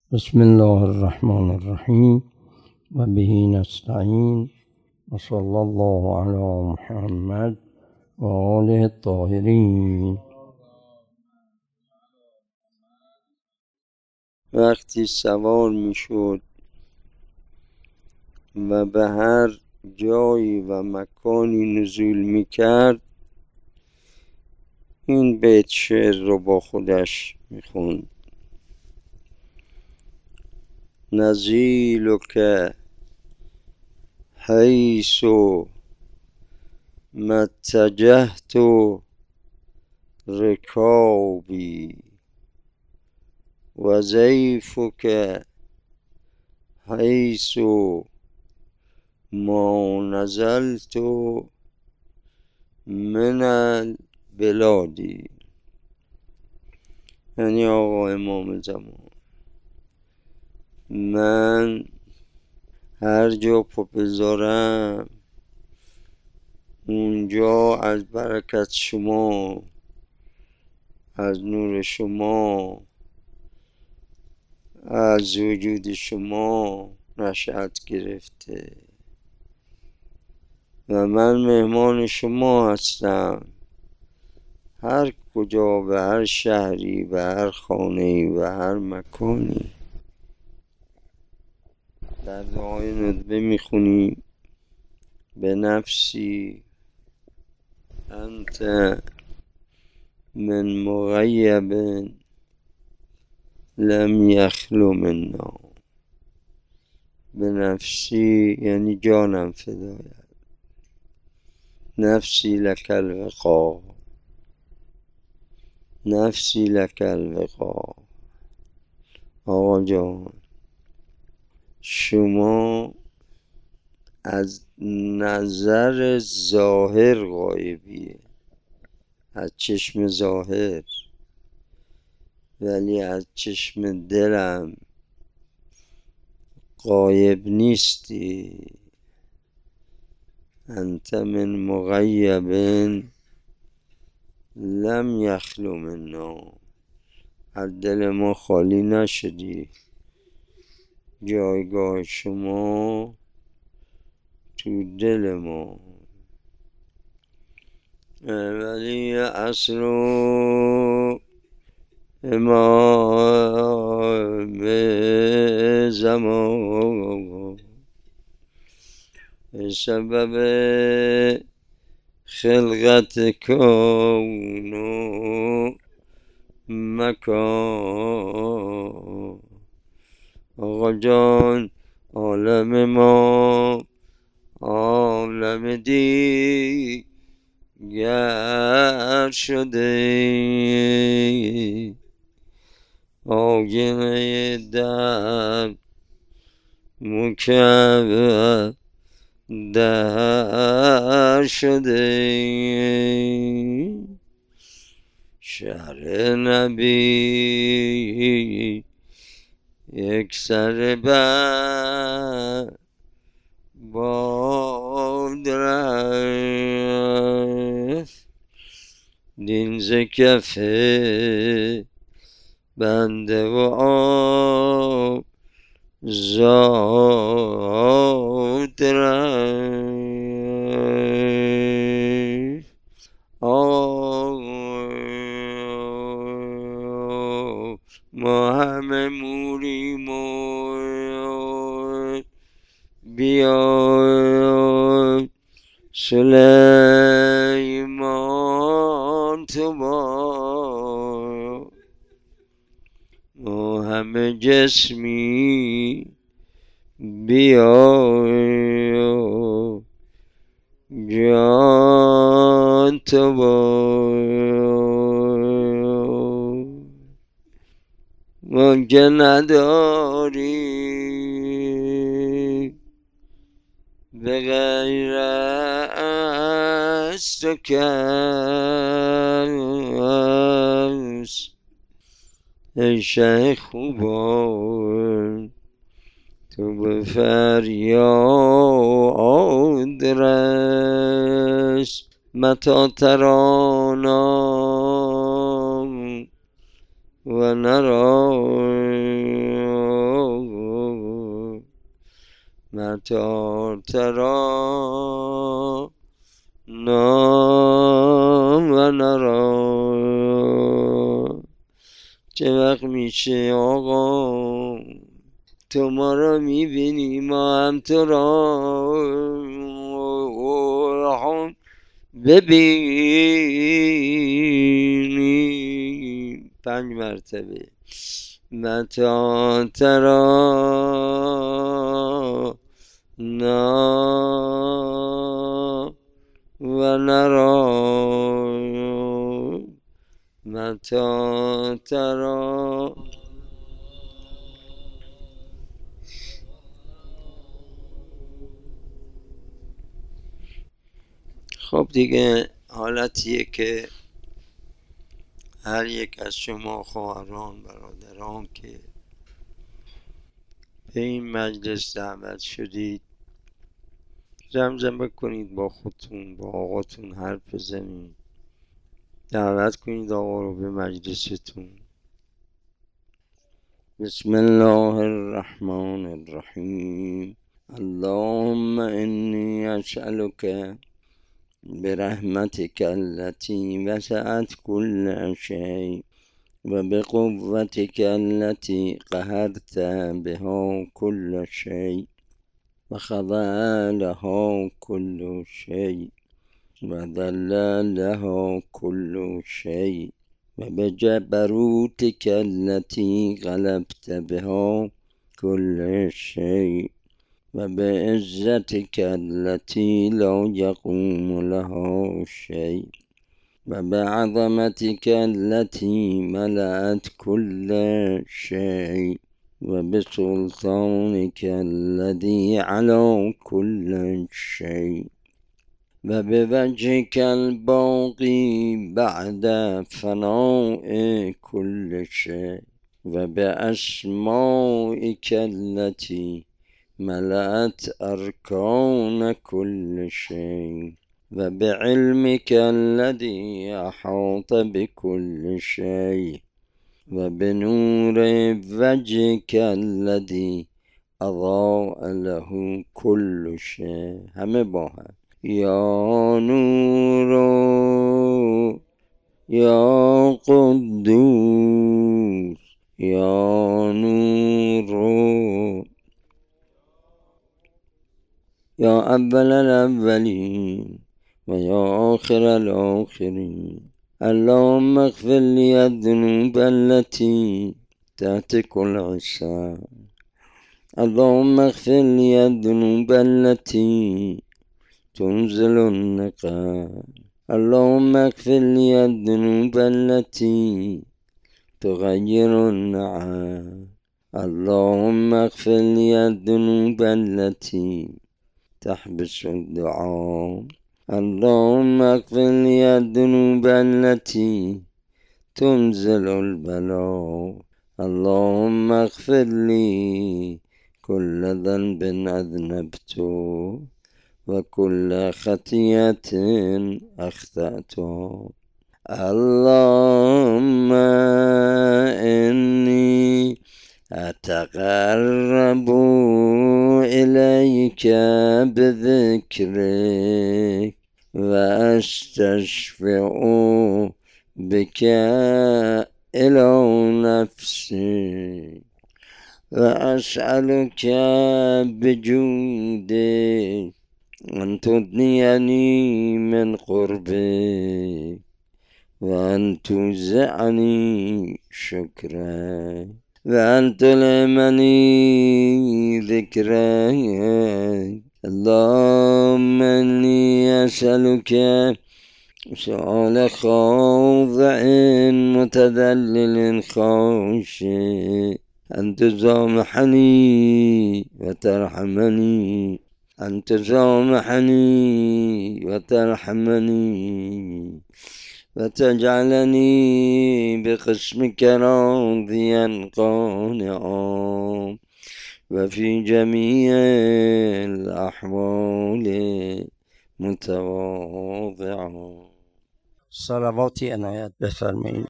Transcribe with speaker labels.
Speaker 1: بسم الله الرحمن الرحیم و به نستعین و صلی الله علی محمد و آله الطاهرین. وقتی سوار می شد و به هر جایی و مکانی نزول می کرد این بیت شعر رو با خودش می خوند: نزیلک حیث ما اتجهت رکابی و ضیفک حیث ما نزلت من البلادی. یعنی آقا امام زمان، من هر جا پا بذارم اونجا از برکت شما، از نور شما، از وجود شما نشأت گرفته و من مهمان شما هستم. هر کجا، به هر شهری، به هر خانه‌ای، به هر مکانی. در دعای ندبه میخونیم: به نفسی انت من مغیب لم یخلو منا. به نفسی یعنی جانم فدایت، نفسی لک الوقا، نفسی لک الوقا. آقا جان، شما از نظر ظاهر غایبیه، از چشم ظاهر، ولی از چشم دلم غایب نیستی. انت من مغیب لم یخلو منا. از دل ما خالی نشدی، جایگاه شما تو دل ما. ولی اصل امام زمان به سبب خلقت کون و مکان. آقا جان، عالم ما عالم دیگر شده، آینه در مکعب در شده. شهر نبی یک سر بر باد رفت، دین ز کف بنده و آب زاد رفت. ما همه موریم و بیای سلیمان تو با. ما همه جسمی بیای جان تو با. ما که نداری به غیر از تو کس. ای شه خوبان تو به فریاد رس، متی ترانا و نرا متى ترانا و نرا. چه وقت میشه آقا تو ما را میبینی ما هم تو را ببینیم 5 مرتبه. متى ترانا و نرا. متى ترا. خب دیگه حالتیه که هر یک از شما خواهران برادران که به این مجلس دعوت شدید زمزمه کنید، با خودتون با آقاتون حرف بزنید، دعوت کنید آقا رو به مجلستون. بسم الله الرحمن الرحیم. اللهم انی اسألک برحمتك التي وسعت كل شيء وبقوتك التي قهرت بها كل شيء وخضع لها كل شيء وذل لها كل شيء وبجبروتك التي غلبت بها كل شيء وبعزتك التي لا يقوم لها شيء وبعظمتك التي ملأت كل شيء وبسلطانك الذي على كل شيء وبوجهك الباقي بعد فناء كل شيء وبأسمائك التي ملأت أركان كل شيء وبعلمك الذي أحاط بكل شيء وبنور وجهك الذي أضاء له كل شيء. همه با هم. یا نور یا قدوس یا نور یا اول الاولین و یا آخر الاخرین. اللهم اغفر لي الذنوب التي تحت كل عصا. اللهم اغفر لي الذنوب التي تنزل النقاء. اللهم اغفر لي الذنوب التي تغير النعام. اللهم اغفر لي الذنوب التي تحبس الدعاء. اللهم اغفر لي الذنوب التي تنزل البلاء. اللهم اغفر لي كل ذنب أذنبته وكل خطيئة أخطأت. اللهم إني أتقرب إليك بذكرك وأستشفع بك إلى نفسي وأسألك بجودك أن تدنيني من قربك وأن توزعني شكرك وأن تلهمني ذكرك. اللهم إني أسألك سؤال خاضع متذلل خاشع أن تسامحني وترحمني، أن تسامحني وترحمني وتجعلني بقسمك راضيا قانعا وفي جميع الأحوال متواضعا. صلواتی عنایت بفرمایید.